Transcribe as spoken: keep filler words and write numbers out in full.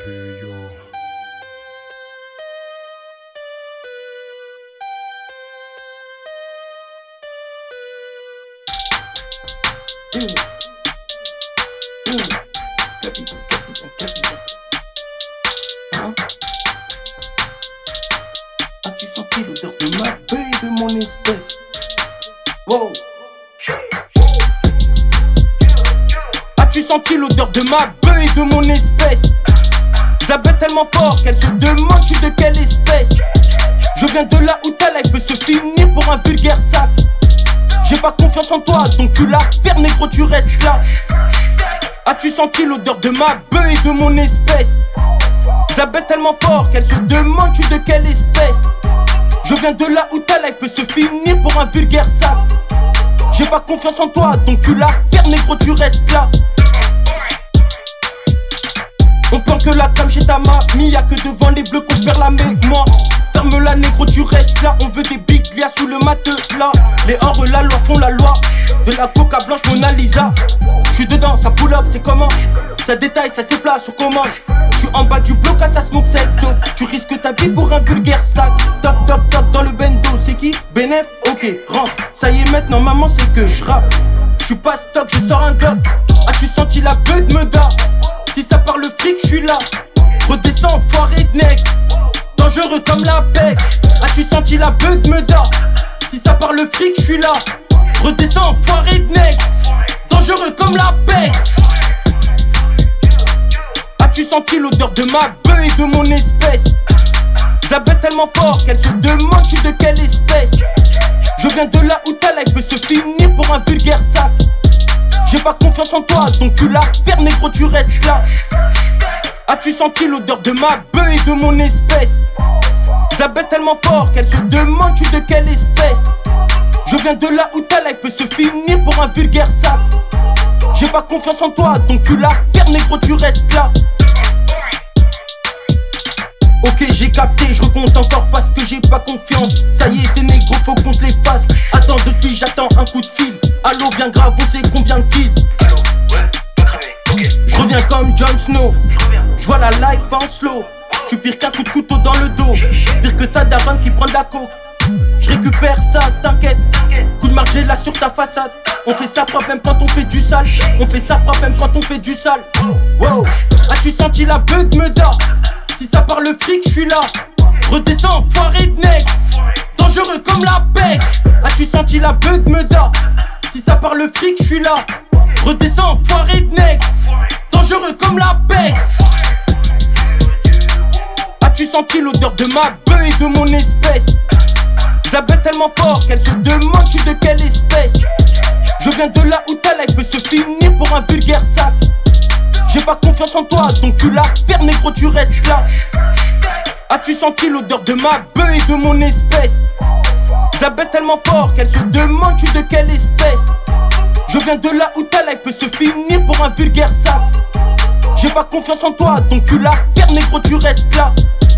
Hey yo. Mmh. Mmh. Capitaine, capitaine, capitaine. Hein? As-tu senti l'odeur de ma beuh et de mon espèce? Wow. As-tu senti l'odeur de ma beuh et de mon espèce? Je la baisse tellement fort qu'elle se demande tu de quelle espèce. Je viens de là où ta life peut se finir pour un vulgaire sac. J'ai pas confiance en toi donc tu la fermes négro, tu restes là. As-tu senti l'odeur de ma beuh et de mon espèce? Je la baisse tellement fort qu'elle se demande tu de quelle espèce. Je viens de là où ta life peut se finir pour un vulgaire sac. J'ai pas confiance en toi donc tu la fermes négro, tu restes là. On plante que la cam chez ta mamie, y'a que devant les bleus qu'on perd la mémoire. Ferme-la négro, tu restes là. On veut des big lias sous le matelas. Les hors la loi font la loi. De la coca blanche Mona Lisa. J'suis dedans, ça pull up, c'est comment? Ça détaille, ça s'éplat sur commande. J'suis en bas du bloc à ça smoke cette dope. Tu risques ta vie pour un vulgaire sac. Toc toc toc dans le bendo, c'est qui? Bénéf? Ok, rentre. Ça y est maintenant maman c'est que j'rappe. J'suis pas stock, je sors un glock. As-tu senti la beuh de Meda? Si ça parle fric, j'suis là. Redescends, foiré de nec. Dangereux comme la bec. As-tu senti la beuh de Meda? Si ça parle fric, j'suis là. Redescends, foiré de nec. Dangereux comme la bec. As-tu senti l'odeur de ma beuh et de mon espèce? Je la baisse tellement fort qu'elle se demande tu de quelle espèce. Je viens de là où ta life peut se finir pour un vulgaire sac. J'ai pas confiance en toi donc tu la fermes négro, tu restes là. As-tu senti l'odeur de ma beuh et de mon espèce? Je la baisse tellement fort qu'elle se demande tu de quelle espèce. Je viens de là où ta life peut se finir pour un vulgaire sac. J'ai pas confiance en toi donc tu la fermes négro, tu restes là. Ok j'ai capté, je recompte encore parce que j'ai pas confiance. Ça y est c'est négro, faut qu'on se les fasse. Attends deux spies, j'attends un coup de fil. Allô bien grave, on sait combien de kills. Allô, ouais, pas cramé, ok. Je reviens comme Jon Snow. Je vois la life en slow. Je suis pire qu'un coup de couteau dans le dos. Pire que ta daronne qui prend de la coke. Je récupère ça, t'inquiète. Coup de marge là sur ta façade. On fait ça propre même quand on fait du sale. On fait ça propre même quand on fait du sale. Wow, as-tu senti la beuh de Meda? Si ça parle fric, j'suis là. Redescends, foiré de nec. Dangereux comme la bec. As-tu senti la beuh de Meda? Si ça parle fric, j'suis là. Redescends, foiré de nec. Dangereux comme la bec. As-tu senti l'odeur de ma beuh et de mon espèce? Je la baisse tellement fort qu'elle se demande tu de quelle espèce. Je viens de là où ta life peut se finir pour un vulgaire sac. J'ai pas confiance en toi donc tu la fermes négro, tu restes là. As-tu senti l'odeur de ma beuh et de mon espèce? Je la baisse tellement fort qu'elle se demande tu de quelle espèce. Je viens de là où ta life peut se finir pour un vulgaire sac. J'ai pas confiance en toi donc tu la fermes négro, tu restes là.